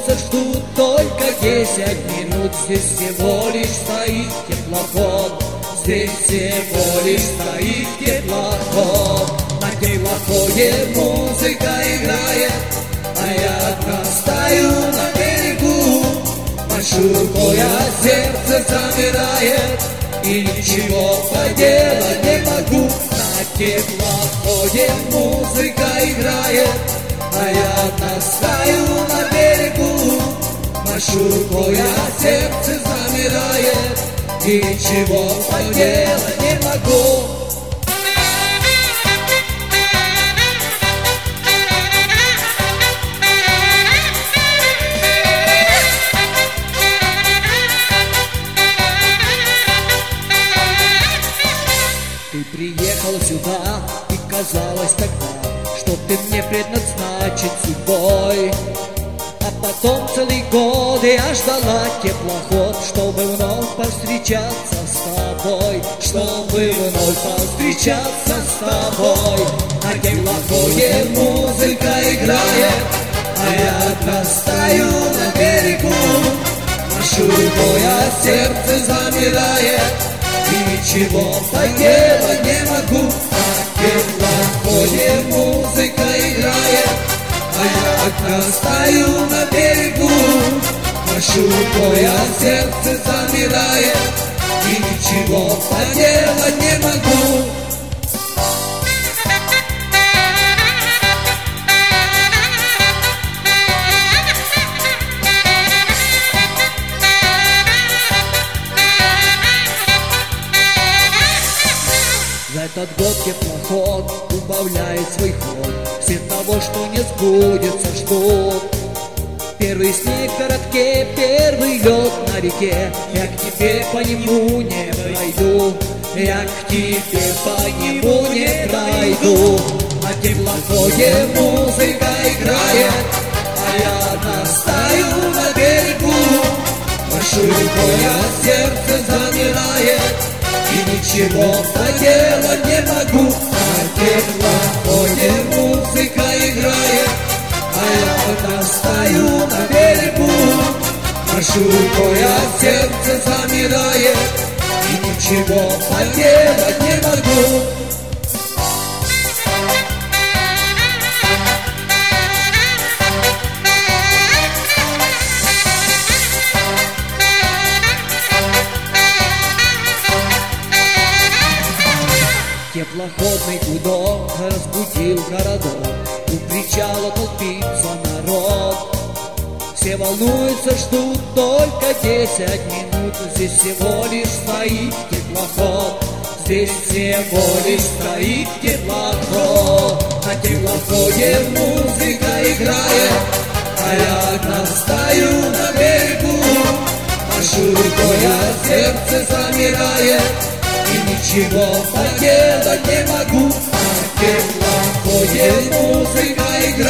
волнуются, ждут только 10 минут. Здесь всего лишь стоит теплоход, здесь всего лишь стоит теплоход. На теплоходе музыка играет, а я одна стою на берегу. Машу рукой, а сердце замирает, и ничего поделать не могу. На теплоходе музыка играет, а я одна стою на берегу. Машу рукой, а сердце замирает, и ничего поделать не могу. Ты приехала сюда, и казалось тогда, что ты мне предназначен судьбой. А потом целый год я ждала теплоход, чтобы вновь повстречаться с тобой, чтобы вновь повстречаться с тобой. На теплоходе музыка играет, а я одна стою на берегу. Машу рукой, а сердце замирает, и ничего поделать не могу. На теплоходе музыка играет, а я одна стою на берегу. Машу рукой, а сердце замирает, и ничего поделать не могу. За этот год теплоход убавляет свой ход, все того, что не сбудется, ждут. Первый снег в городке, первый лед на реке, я к тебе по нему не пройду, я к тебе по нему не пройду. На теплоходе музыка играет, а я одна стою на берегу. Машу рукой, а сердце замирает, и ничего поделать не могу. На теплоходе музыка играет, а я одна стою на берегу. Машу рукой, а сердце замирает, и ничего поделать не могу. Теплоходный гудок разбудил городок, у причала толпится народ. Все волнуются, ждут только 10 минут. Здесь всего лишь стоит теплоход, здесь всего лишь стоит теплоход. На теплоходе музыка играет, а я одна стою на берегу. Машу рукой, а сердце замирает, и ничего поделать не могу. На теплоходе музыка играет,